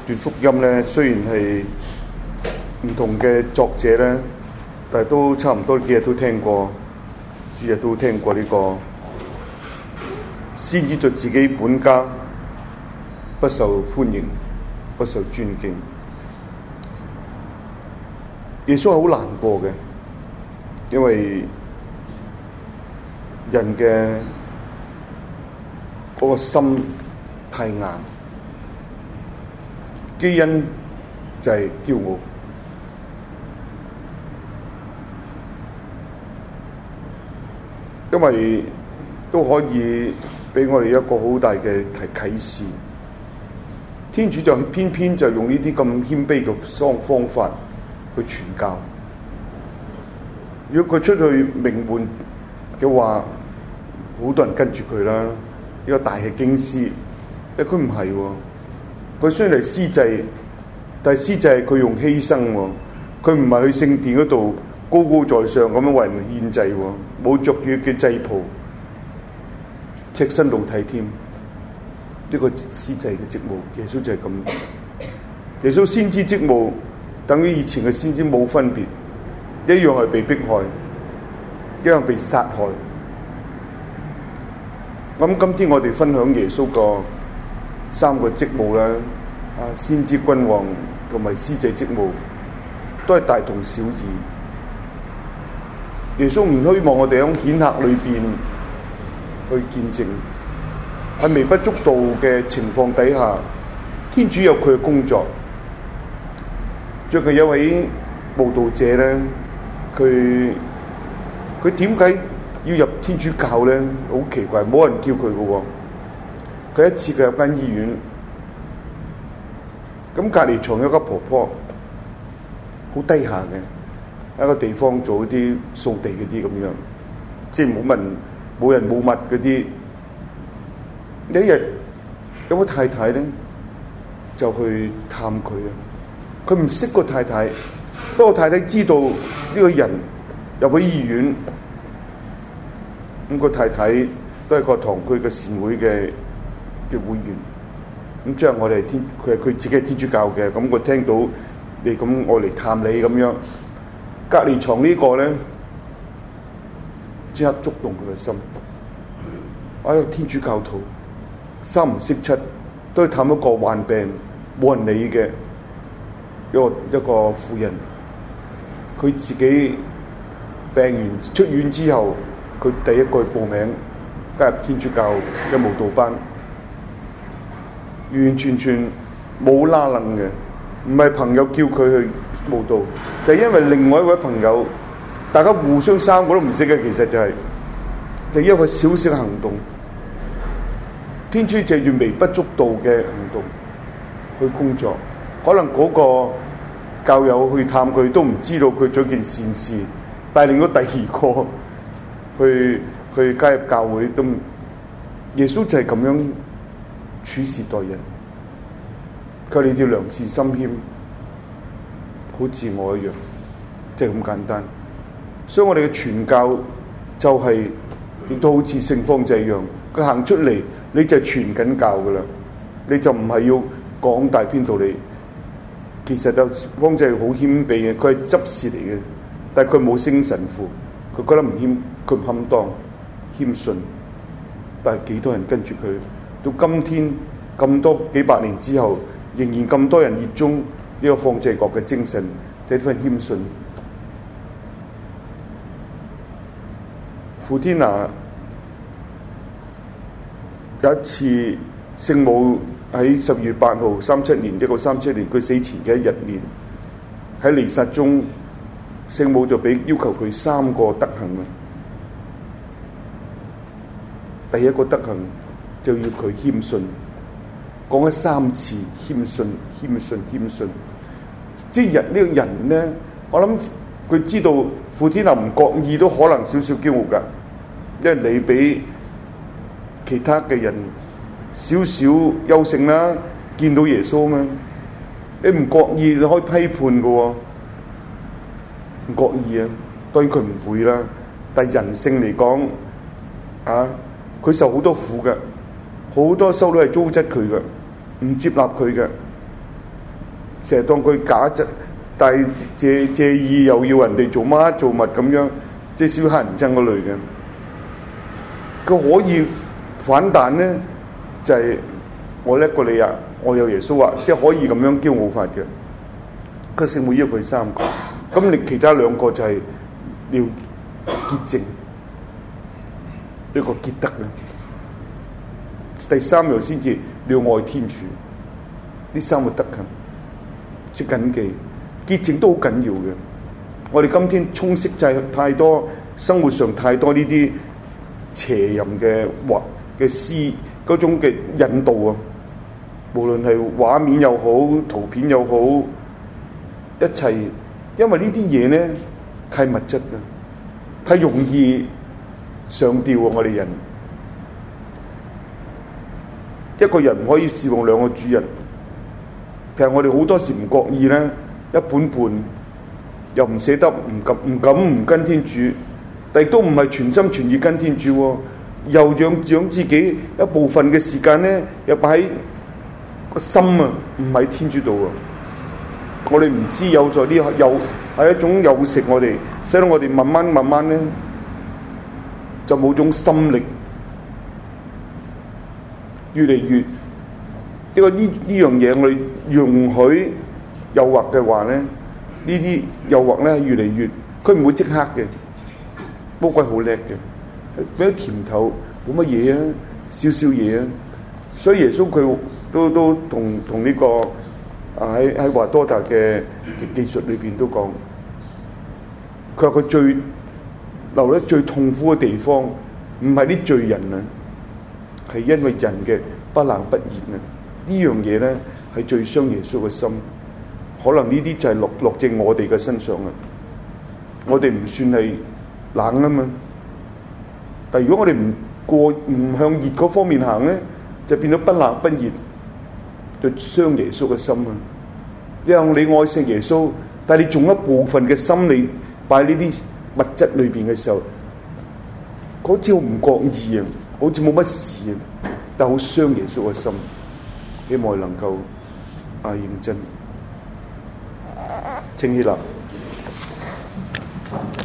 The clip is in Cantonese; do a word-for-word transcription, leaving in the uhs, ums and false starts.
段福音咧，雖然係唔同嘅作者咧，但係都差唔多幾日都聽過，主日都聽過呢個先知對自己本家不受歡迎、不受尊敬。耶穌係好難過嘅，因為人嘅嗰個心太硬，基因就係驕傲。因為都可以俾我哋一個好大嘅啟示，天主就偏偏就用呢啲咁謙卑嘅方方法去傳教。如果佢出去名門嘅話，好多人跟住佢啦，呢個大係經師。但佢唔係喎，佢雖然係司祭，但係司祭係佢用犧牲喎，佢唔係去聖殿嗰度高高在上咁樣為人獻祭喎，冇着住嘅祭袍，赤身露體添。呢個司祭嘅職務，耶穌就係咁。耶穌先知職務，等於以前嘅先知冇分別，一樣係被迫害，一樣被殺害。咁今天我哋分享耶穌個三個職務啦，啊，先知、君王同埋司祭職務，都係大同小異。耶穌唔希望我哋喺顯赫裏邊去見證，喺微不足道嘅情況底下，天主有佢嘅工作。最近有位慕道者咧，佢佢點解要入天主教咧？好奇怪，冇人叫佢嘅喎。佢一次佢入間醫院，咁隔離床有個婆婆，好低下嘅，喺個地方做啲掃地嗰啲咁樣，即係冇人冇人冇物嗰啲。有一日有個太太咧就去探佢啊，佢唔識個太太，不過太太知道呢個人入去醫院，咁個太太都係個堂區嘅善會嘅嘅會員，咁即係我哋天，佢係佢自己係天主教嘅，咁我聽到你咁我嚟探你咁樣，隔離床呢個咧即刻觸動佢嘅心。哎呀，天主教徒三唔識七，都去探一個患病冇人理嘅一個一個婦人，佢自己病完出院之後，佢第一個去報名加入天主教嘅慕道班。完完全全冇拉楞嘅，唔係朋友叫佢去慕道，就係因為另外一位朋友，大家互相三個都唔識嘅，其實就係就一個小小嘅行動，天主借住微不足道嘅行動去工作。可能嗰個教友去探佢都唔知道佢做件善事，帶領咗第二個去去加入教會，都耶穌就係咁樣處事待人，佢哋要良善心謙，好似我一樣，即係咁簡單。所以我哋嘅傳教就係、是、亦都好似聖方濟一樣，佢行出嚟你就傳緊教噶啦，你就唔係要講大篇道理。其實就方濟好謙卑嘅，佢係執事嚟嘅，但係佢冇升神父，佢覺得唔謙，佢唔堪當，謙遜。但係幾多人跟住佢？到今天咁多幾百年之後，仍然咁多人熱衷呢個方濟各嘅精神，這份謙遜。傅天娜有一次聖母喺十二月八號三七年，一九三七年佢死前嘅一日面，喺彌撒中，聖母就俾要求佢三個德行啊。第一個德行就要佢謙遜，講咗三次謙遜、謙遜、謙遜。即係人呢個人咧，我諗佢知道傅天娜唔覺意都可能少少驕傲㗎，因為你比其他嘅人少少優勝啦，見到耶穌嘛，你唔覺意你可以批判㗎喎，唔覺意啊，當然佢唔會啦。但係人性嚟講，啊，佢受好多苦嘅，好多修女係糟質佢嘅，唔接納佢嘅。 成日當佢假質，但係借借意又要人哋做乜做乜咁樣，即係小乞人憎嗰類嘅。佢可以反彈咧，就係、是、我叻過你啊！我有耶穌啊，即係可以咁樣驕傲法嘅。佢聖母要佢三個，咁你其他兩個就係要潔淨，一個潔德嘅。第三樣先至你要愛天主，呢三個德行，即係謹記潔淨都好緊要嘅。我哋今天充斥就係太多生活上太多呢啲邪淫嘅畫嘅詩嗰種嘅引導啊，無論係畫面又好，圖片又好，一切，因為呢啲嘢咧太物質啦，太容易上吊啊！我哋人一個人唔可以侍奉兩個主人，其實我哋好多時唔覺意咧，一半半又唔捨得，唔敢唔敢唔跟天主，但亦都唔係全心全意跟天主喎，又讓讓自己一部分嘅時間咧，又擺喺個心啊，唔喺天主度啊。我哋唔知有咗呢，又係一種誘食我哋，使到我哋慢慢慢慢咧，就冇種心力。越嚟越呢個呢呢樣嘢，我哋容許誘惑嘅話咧，呢啲誘惑咧越嚟越，佢唔會即刻嘅。魔鬼好叻嘅，俾啲甜頭冇乜嘢啊，少少嘢啊。所以耶穌佢都都同同呢個啊喺喺華多達嘅技術裏邊都講，佢話佢最留得最痛苦嘅地方，唔係啲罪人啊。係因為人嘅不冷不熱啊！呢樣嘢咧係最傷耶穌嘅心。可能呢啲就係落落正我哋嘅身上啊！我哋唔算係冷啊嘛，但係如果我哋唔過唔向熱嗰方面行咧，就變咗不冷不熱，就傷耶穌嘅心啊！你話你愛錫耶穌，但係你仲一部分嘅心理擺呢啲物質裏邊嘅時候，好似好唔覺意啊！好似冇乜事，但係好傷耶穌嘅心。希望能夠啊認真，請起立。